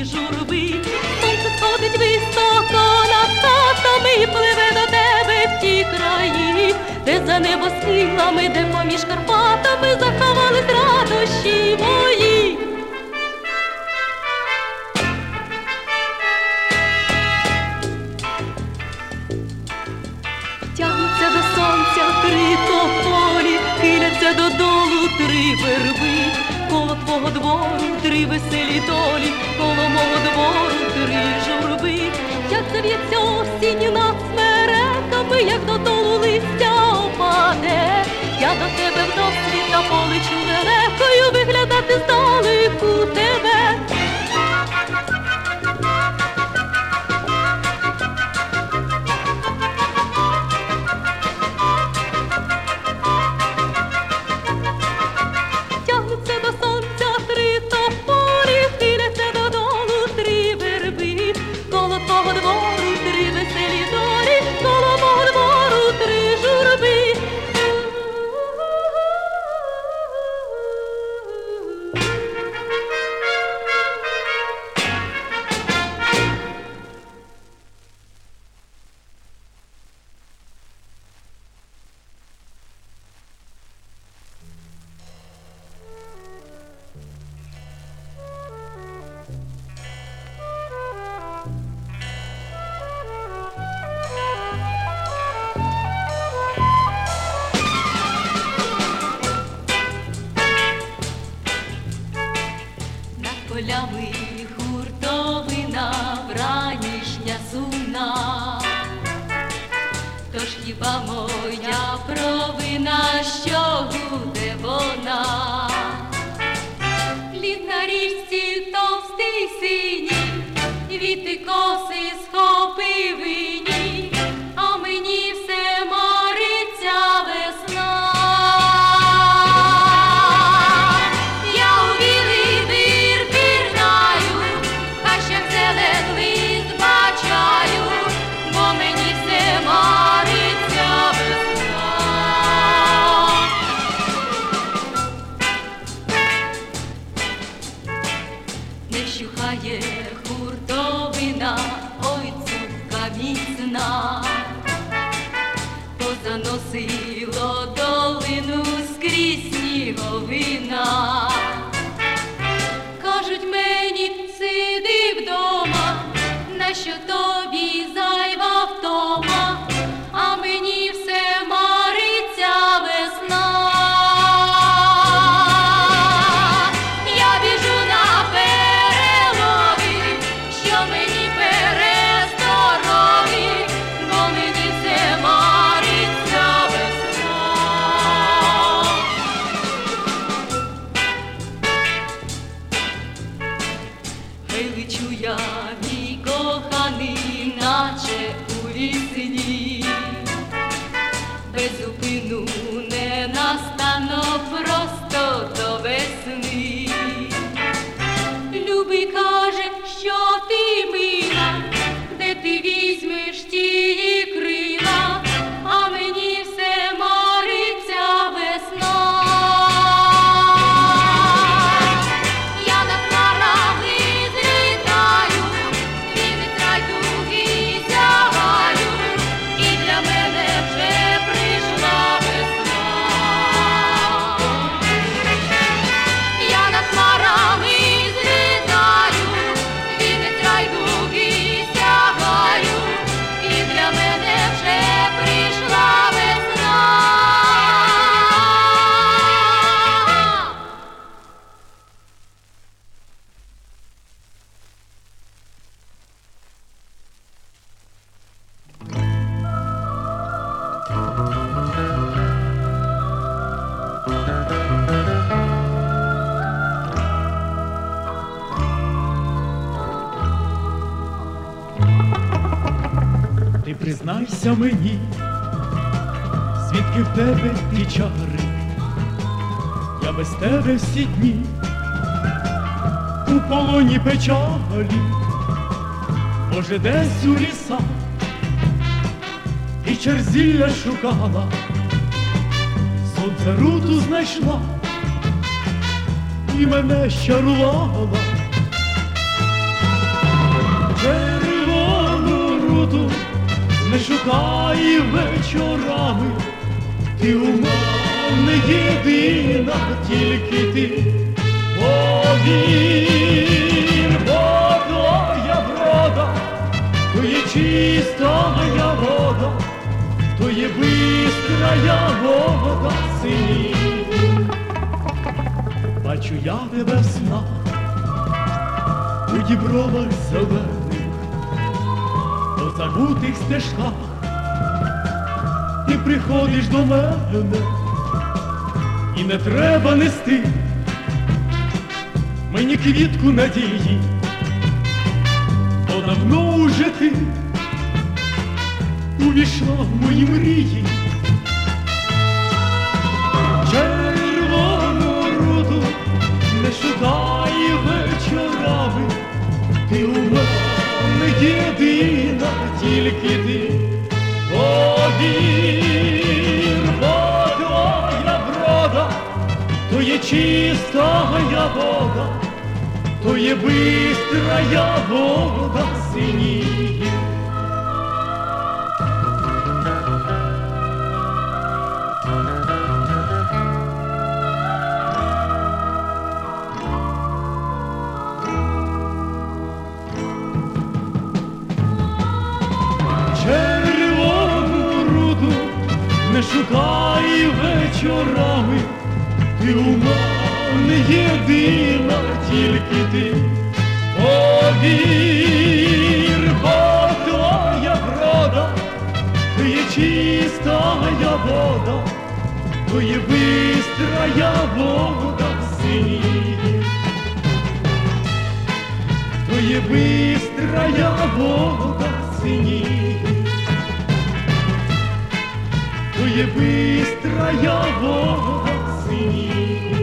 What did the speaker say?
три журби. Сонце сходить високо над хатами і пливе до тебе в ті краї, де за небосхилами, де поміж Карпатами заховались радощі мої. Тягнуться до сонця три тополі, хиляться додолу три верби. Коло твого двору три веселі долі, коло мого двору три журби. Як зав'ється осінь над смереками, як додолу листя опаде, я до тебе вдосвіта полечу далекою, виглядати здалеку тебе. Тягнуться до сонця три тополі, хиляться додолу три верби. Коло твого двору три веселі долі, коло мого двору три журби. Полями хуртовина, вранішня сумна. Тож хіба моя провина, що буде вона? Лід на річці товстий синій, віти коси схопив вині, а мені все мариться весна. Хуртовина, ой, цупка міцна, позаносило долину скрізь сніговина. Кажуть мені, сиди вдома, нащо тобі зайва втома, а мені все мариться весна. Лечу я, мій коханий, наче у вісні, без зупину не настану просто до весни. Любий каже, що ти мила, де ти візьмеш тії крила, а мені все мариться весна. Ти признайся мені, звідки в тебе ті чари, я без тебе всі дні у полоні печалі, може десь у лісах і черзілля шукала, сонце руту знайшла і мене щарувала. руду, не шукай вечорами, ти у мене єдина, тільки ти. Повір, бо твоя врода, то є чистая вода, то є бистрая вода синів. Бачу я тебе в снах, у дібровах зелених, по забутих стежках, ти приходиш до мене, і не треба нести мені квітку надії, бо давно уже ти увійшла в мої мрії. Червону руду не шукай вечорами, ти у мене єдина, тільки ти. Повір, бо твоя врода, то є чистая вода, то є бистрая вода синів. Червону руду не шукай вечорами, ти у мене єдина, тільки ти. Повір, бо твоя врода, то є чистая вода, то є бистрая вода синів, то є бистрая вода синів, то є бистрая вода синів.